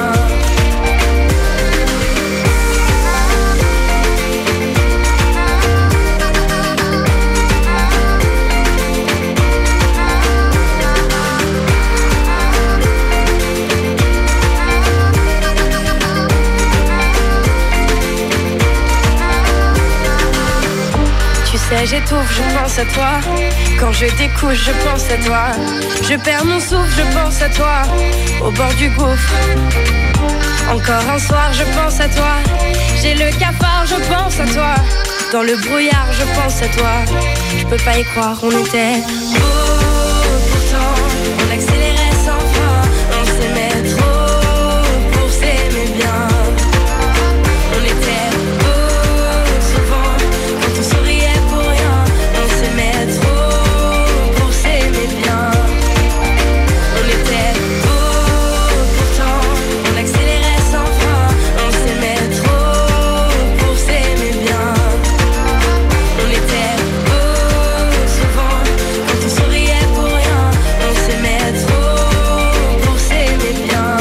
j'étouffe, je pense à toi. Quand je découche, je pense à toi. Je perds mon souffle, je pense à toi. Au bord du gouffre. Encore un soir, je pense à toi. J'ai le cafard, je pense à toi. Dans le brouillard, je pense à toi. Je peux pas y croire, on était beau. Pourtant, on accélérait sans fin. On s'aimait trop pour s'aimer bien. On était beau, souvent, quand on souriait pour rien. On s'aimait trop pour s'aimer bien. On était beau, pourtant, on accélérait sans fin. On s'aimait trop pour s'aimer bien. On était beau, souvent, quand on souriait pour rien. On s'aimait trop pour s'aimer bien.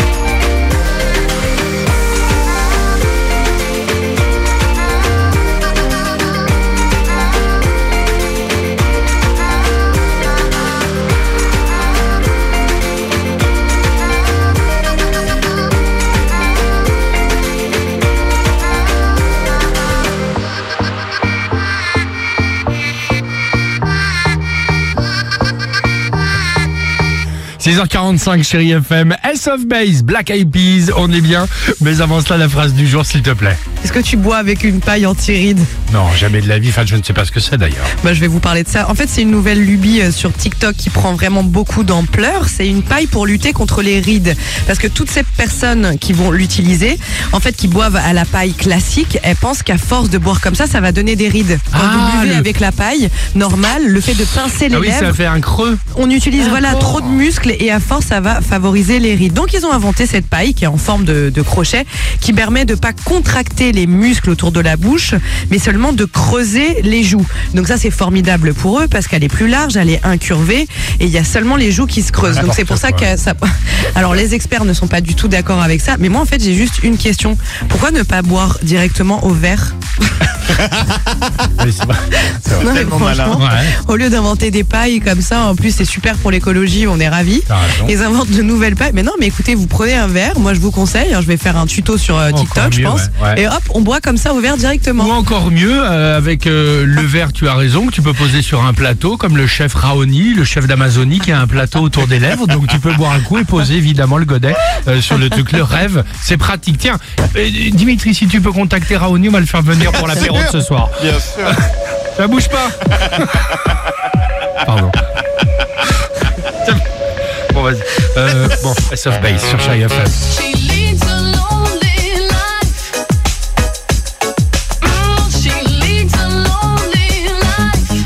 six heures quarante-cinq, Chérie F M, S of Base, Black Eyed Peas, on est bien. Mais avant cela, la phrase du jour, s'il te plaît. Est-ce que tu bois avec une paille anti-rides? Non, jamais de la vie. Enfin, je ne sais pas ce que c'est d'ailleurs. Bah, je vais vous parler de ça. En fait, c'est une nouvelle lubie euh, sur TikTok qui prend vraiment beaucoup d'ampleur. C'est une paille pour lutter contre les rides. Parce que toutes ces personnes qui vont l'utiliser, en fait, qui boivent à la paille classique, elles pensent qu'à force de boire comme ça, ça va donner des rides. Quand Ah, vous buvez le- avec la paille normale, le fait de pincer les Ah oui, lèvres, ça fait un creux. on utilise Ah, voilà bon. trop de muscles et à force ça va favoriser les rides. Donc ils ont inventé cette paille qui est en forme de, de crochet qui permet de pas contracter les muscles autour de la bouche mais seulement de creuser les joues. Donc ça c'est formidable pour eux parce qu'elle est plus large, elle est incurvée et il y a seulement les joues qui se creusent. Donc c'est pour ça que ça... Alors les experts ne sont pas du tout d'accord avec ça mais moi en fait j'ai juste une question. Pourquoi ne pas boire directement au verre? Oui, c'est vrai. C'est vrai. Non, mais Tellement franchement, malin. Ouais. au lieu d'inventer des pailles comme ça, en plus c'est super pour l'écologie, on est ravis. T'as raison. Ils inventent de nouvelles pailles. Mais non, mais écoutez, vous prenez un verre, moi je vous conseille, hein, je vais faire un tuto sur euh, Encore TikTok, je mieux, pense. ouais, ouais. Et hop, on boit comme ça au verre directement. Ou encore mieux, euh, avec euh, le verre, tu as raison, que tu peux poser sur un plateau, comme le chef Raoni, le chef d'Amazonie, qui a un plateau autour des lèvres. Donc tu peux boire un coup et poser évidemment le godet euh, sur le truc. Le rêve, c'est pratique. Tiens, euh, Dimitri, si tu peux contacter Raoni, on va le faire venir pour l'apéro de ce soir. Bien sûr. Ça bouge pas. Pardon. Bon, vas-y. Euh, bon, S of Base sur Chérie F M. She leads a lonely life. Mm, she leads a lonely life.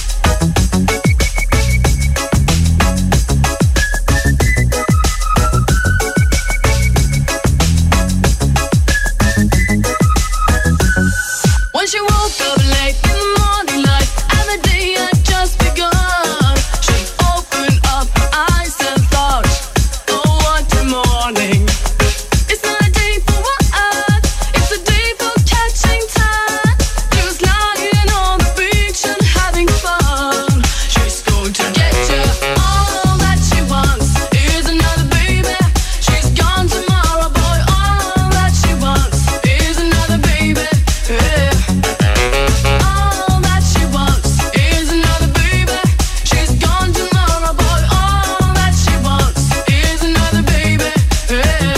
When she woke up late in the morning light, and the day had just begun, she opened up her eyes and thought, oh, what a morning. It's not a day for what? It's a day for catching time. Just lying on the beach and having fun. She's going to get you. All that she wants is another baby. She's gone tomorrow, boy. All that she wants is another baby. Yeah. All that she wants is another baby. She's gone tomorrow, boy. All that she wants is another baby. Yeah.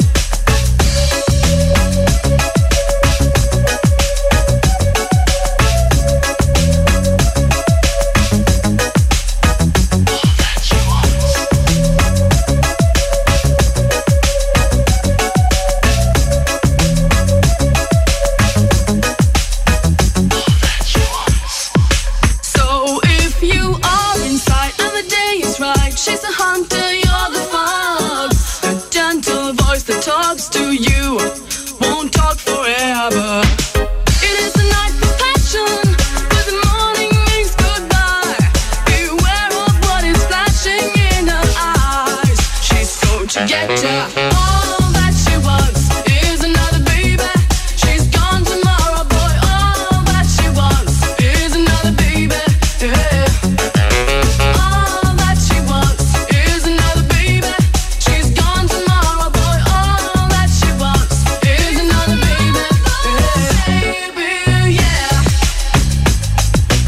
So if you are inside and the day is right, she's a hunter, you're the fox. A gentle voice that talks to you won't talk forever. It is the night for passion, but the morning means goodbye. Beware of what is flashing in her eyes. She's going to get ya. All that she wants is another baby. She's gone tomorrow, boy. All that she wants is another baby. Yeah. All that she wants is another baby. She's gone tomorrow, boy. All that she wants is another baby. Yeah. Baby, yeah.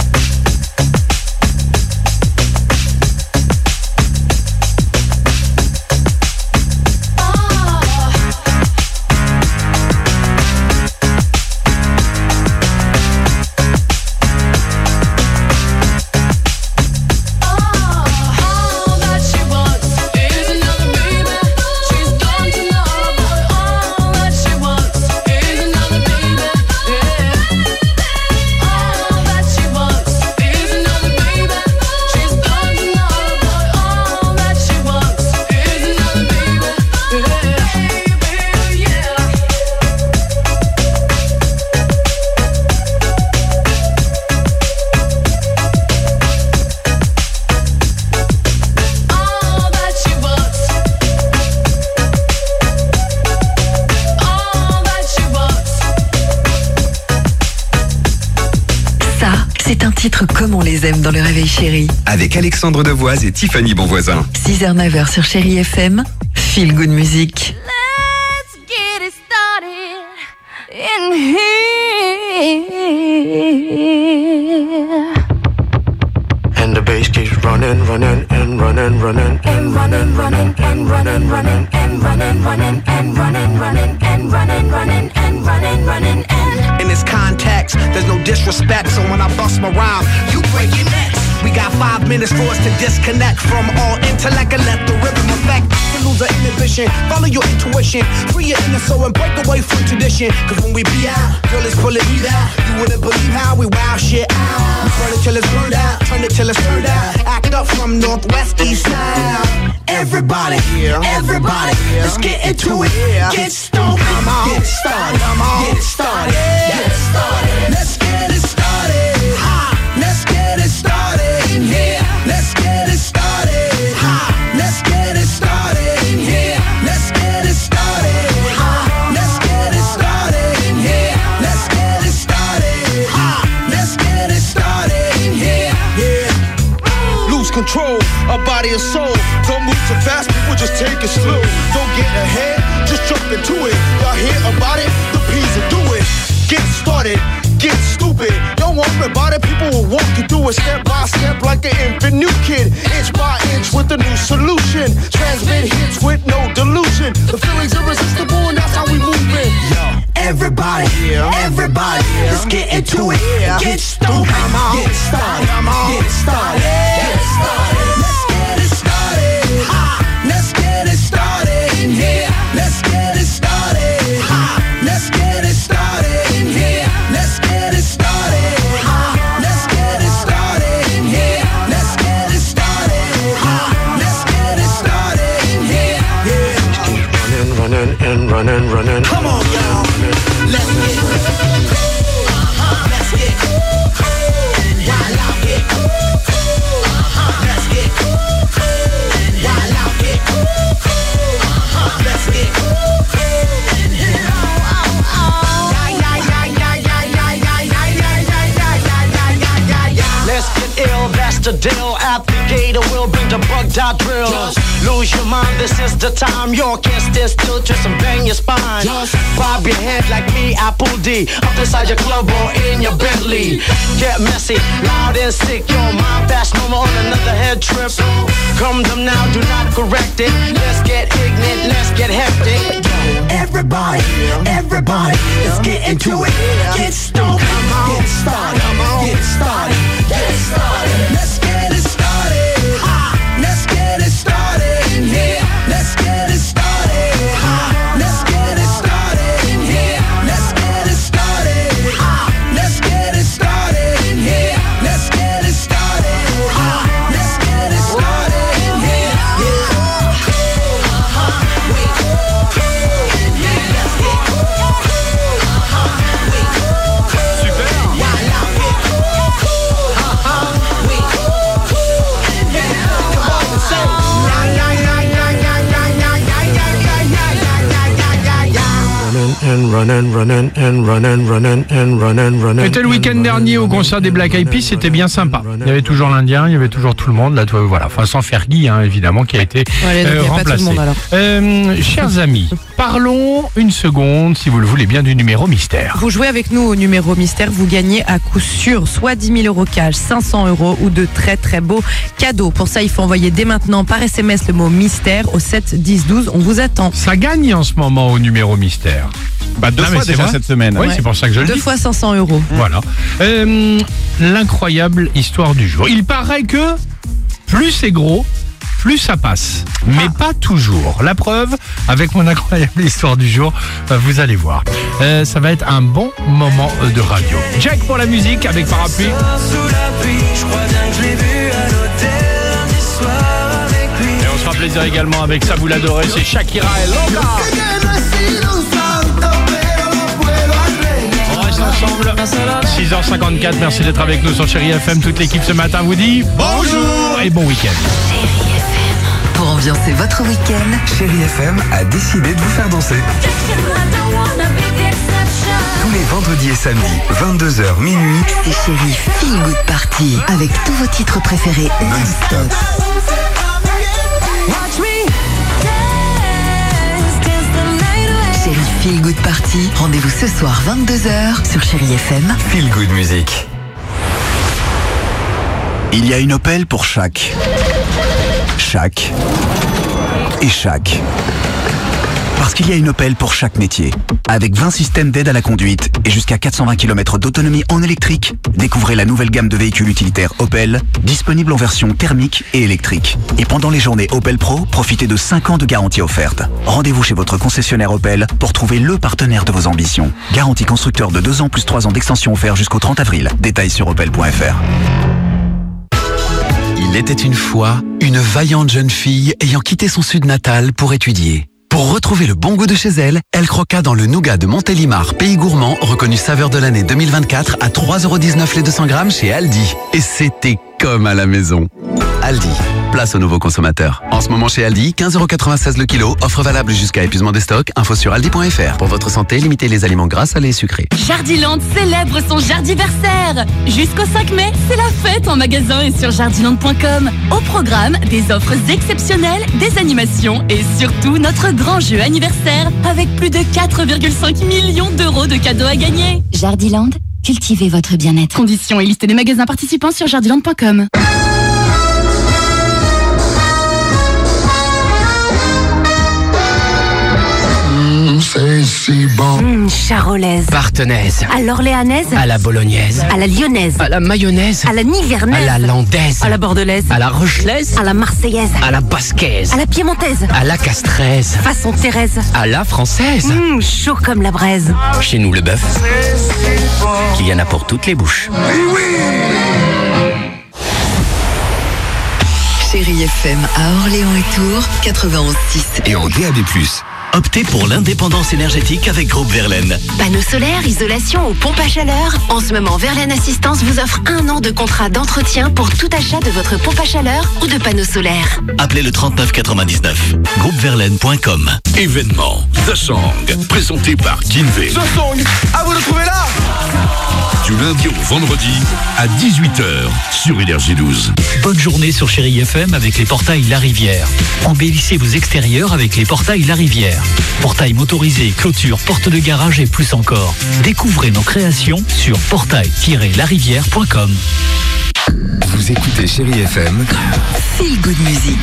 titres comme on les aime dans le Réveil Chéri. Avec Alexandre Devoise et Tiffany Bonvoisin. six heures neuf heures sur Chéri F M. Feel good music. Let's get it started in here. And the bass keeps running, running, and running, running, and running, running, and running, running, and running, running, and running, running, and running, running, and running, running, and. In this context, there's no disrespect, so when I bust my rhyme, you break your necks. We got five minutes for us to disconnect from all intellect and let the rhythm affect. To lose our inhibition, follow your intuition, free your inner soul and break away from tradition. Cause when we be out, girl, it's pulling me out. You wouldn't believe how we wow shit out. We burn it till it's burned out, turn it till it's turned out. Act up from northwest, east side. Everybody, everybody, let's get into it. Get stoned, get started, get it started, get it started. Let's get it started. Ha, let's get it started in here. Let's get it started. Ha, let's get it started in here. Let's get it started. Ha, let's get it started in here. Let's get it started. Ha, let's get it started in here. Yeah. Lose control of body and soul. Don't move too fast, people just take it slow. Don't get ahead, just jump into it. Y'all hear about it? The P's will do it. Get started, get stupid. Don't worry about it, people will walk you through it step by step like an infant new kid. Inch by inch with a new solution. Transmit hits with no delusion. The feeling's irresistible and that's how we move it. Yo, everybody, everybody, let's get into it. Get stupid, get started, get started, get started. Let's get it started. Ha, let's get it started in here. Let's get it started. Ha, let's get it started in here. Let's get it started. Ha, let's get it started in here. Let's get it started. Ha, let's get it started in here. Yeah. Running, running, and running, running. Come on, y'all. Let's get it. Uh-huh. Let's get it. And while I get it. Uh-huh. Let's get it. And while I get it. Uh-huh. Let's get it. And yeah. Oh, oh, oh. Yeah, yeah, yeah, yeah, yeah, yeah, yeah, yeah, yeah, yeah, yeah, yeah, yeah, yeah. Let's get ill, that's the deal. Applicator will bring the bugged out drills. Lose your mind, this is the time. You can't stand still, twist and bang your spine. Bob your head like me, Apple D. Up inside your club or in your Bentley. Get messy, loud and sick. Your mind fast, no more on another head trip. Come them now, do not correct it. Let's get ignorant, let's get hectic. Everybody, everybody, let's get into it. Get stoned, get started, get started, get started. Let's get it started. Ha, let's get it started in here. Let's get it started. Ha, let's get it started in here. Let's get it started. Ha, let's get it started in here. Let's get it started. Ha, let's get it started in here. Yeah. Uh-huh. Wait. And yeah, let's get it. Uh-huh. Wait. Super. While I get it. Uh-huh. Wait. And yeah. Come on and say. Yeah, yeah, yeah, yeah, yeah, yeah, yeah, yeah, yeah, yeah, yeah, yeah, yeah, yeah. And running, running, and running, running, and running, running. C'était le week-end dernier au concert des Black Eyed Peas, c'était bien sympa. Il y avait toujours l'Indien, il y avait toujours tout le monde. Là, toi, voilà. Enfin, sans Fergie, hein, évidemment, qui a été Ouais, donc, euh, il y a pas tout le remplacé. monde, alors. Euh, chers amis, parlons une seconde, si vous le voulez bien, du numéro mystère. Vous jouez avec nous au numéro mystère, vous gagnez à coup sûr soit dix mille euros cash, cinq cents euros ou de très très beaux cadeaux. Pour ça, il faut envoyer dès maintenant par S M S le mot mystère au sept dix douze. On vous attend. Ça gagne en ce moment au numéro mystère. Bah deux Non, mais fois c'est déjà vrai. cette semaine. Oui, c'est pour ça que je le Deux dis. fois cinq cents euros. Voilà. Euh, L'incroyable histoire du jour. Il paraît que plus c'est gros, plus ça passe. Mais pas toujours. La preuve, avec mon incroyable histoire du jour, euh, vous allez voir. Euh, ça va être un bon moment euh, de radio. Jack pour la musique avec parapluie. Sous la pluie, je crois bien que je l'ai vu à l'hôtel lundi soir avec lui. Et on se fera plaisir également avec ça, vous l'adorez, c'est Shakira et Lola. On reste ensemble. six heures cinquante-quatre, merci d'être avec nous sur Chéri F M. Toute l'équipe ce matin vous dit bonjour et bon week-end. Pour ambiancer votre week-end, Chéri F M a décidé de vous faire danser. I don't wanna be the exception. Tous les vendredis et samedis, vingt-deux heures minuit. C'est Chérie Feel Good Party avec tous vos titres préférés non-stop. Chérie Feel Good Party, rendez-vous ce soir vingt-deux heures sur Chérie F M. Feel Good Music. Il y a une Opel pour chaque. Chaque. Et chaque. Parce qu'il y a une Opel pour chaque métier. Avec vingt systèmes d'aide à la conduite et jusqu'à quatre cent vingt kilomètres d'autonomie en électrique, découvrez la nouvelle gamme de véhicules utilitaires Opel, disponible en version thermique et électrique. Et pendant les journées Opel Pro, profitez de cinq ans de garantie offerte. Rendez-vous chez votre concessionnaire Opel pour trouver le partenaire de vos ambitions. Garantie constructeur de deux ans plus trois ans d'extension offert jusqu'au trente avril. Détails sur opel point f r. Il était une fois une vaillante jeune fille ayant quitté son sud natal pour étudier. Pour retrouver le bon goût de chez elle, elle croqua dans le nougat de Montélimar, pays gourmand, reconnu saveur de l'année deux mille vingt-quatre à trois euros dix-neuf les deux cents grammes chez Aldi. Et c'était comme à la maison. Aldi, place aux nouveaux consommateurs. En ce moment chez Aldi, quinze euros quatre-vingt-seize le kilo, offre valable jusqu'à épuisement des stocks, info sur aldi point f r. Pour votre santé, limitez les aliments gras, salés et sucrés. Jardiland célèbre son Jardiversaire. Jusqu'au cinq mai, c'est la fête en magasin et sur jardiland point com. Au programme, des offres exceptionnelles, des animations et surtout notre grand jeu anniversaire avec plus de quatre virgule cinq millions d'euros de cadeaux à gagner. Jardiland, cultivez votre bien-être. Conditions et liste des magasins participants sur jardiland point com. C'est si bon. Mmh, charolaise. Partenaise. À l'orléanaise. À la bolognaise. À la lyonnaise. À la mayonnaise. À la nivernaise. À la landaise. À la bordelaise. À la rochelaise. À la marseillaise. À la basquaise. À la piémontaise. À la castraise. Façon Thérèse. À la française. Mmh, chaud comme la braise. Chez nous, le bœuf, qu'il y en a pour toutes les bouches. Chérie F M à Orléans et Tours, quatre-vingt-onze six. Et en D A B plus. Optez pour l'indépendance énergétique avec Groupe Verlaine. Panneaux solaires, isolation ou pompe à chaleur. En ce moment, Verlaine Assistance vous offre un an de contrat d'entretien pour tout achat de votre pompe à chaleur ou de panneaux solaires. Appelez le trente-neuf quatre-vingt-dix-neuf. groupe verlaine point com. Événement The Song, présenté par Kinvey. The Song, à vous de trouver là. Du lundi au vendredi à dix-huit heures sur Énergie douze. Bonne journée sur Chérie F M avec les portails La Rivière. Embellissez vos extérieurs avec les portails La Rivière. Portail motorisé, clôture, porte de garage et plus encore. Découvrez nos créations sur portail tiret la rivière point com. Vous écoutez Chérie F M. Feel Good Music.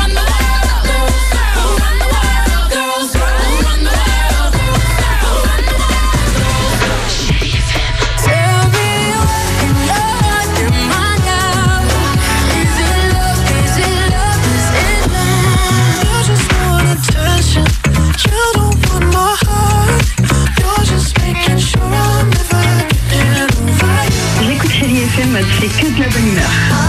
J'écoute Chérie F M, c'est que de la bonne humeur.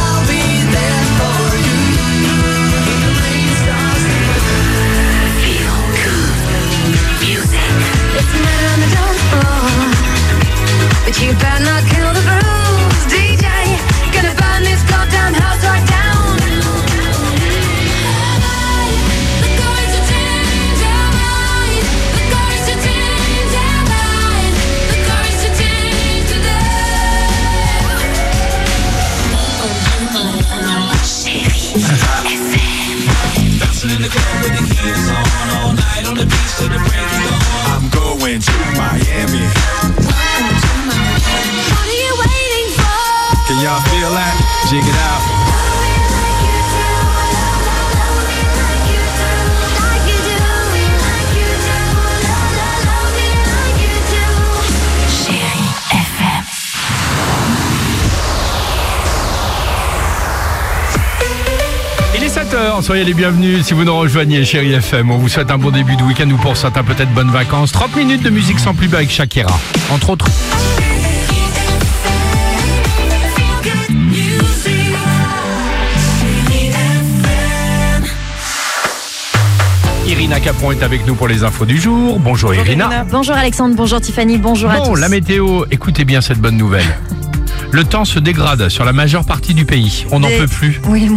But you better not kill the groove, D J. Gonna burn this goddamn house right down. The going to change your mind. The going to change your mind. The going to change today. Chérie F M. Bouncing in the club with the heels on all night on the beach till the break of dawn. I'm going to Miami. What are you waiting for? Can y'all feel that? Jig it out. Chérie F M. Il est sept heures, soyez les bienvenus si vous nous rejoignez, Chérie F M. On vous souhaite un bon début de week-end ou pour certains peut-être bonnes vacances. trente minutes de musique sans pub avec Shakira, entre autres. Irina Capron est avec nous pour les infos du jour. Bonjour, Bonjour Irina. Irina. Bonjour Alexandre, bonjour Tiffany, bonjour à tous. Bon, la météo, écoutez bien cette bonne nouvelle. Le temps se dégrade sur la majeure partie du pays. On n'en Des- peut plus. Oui,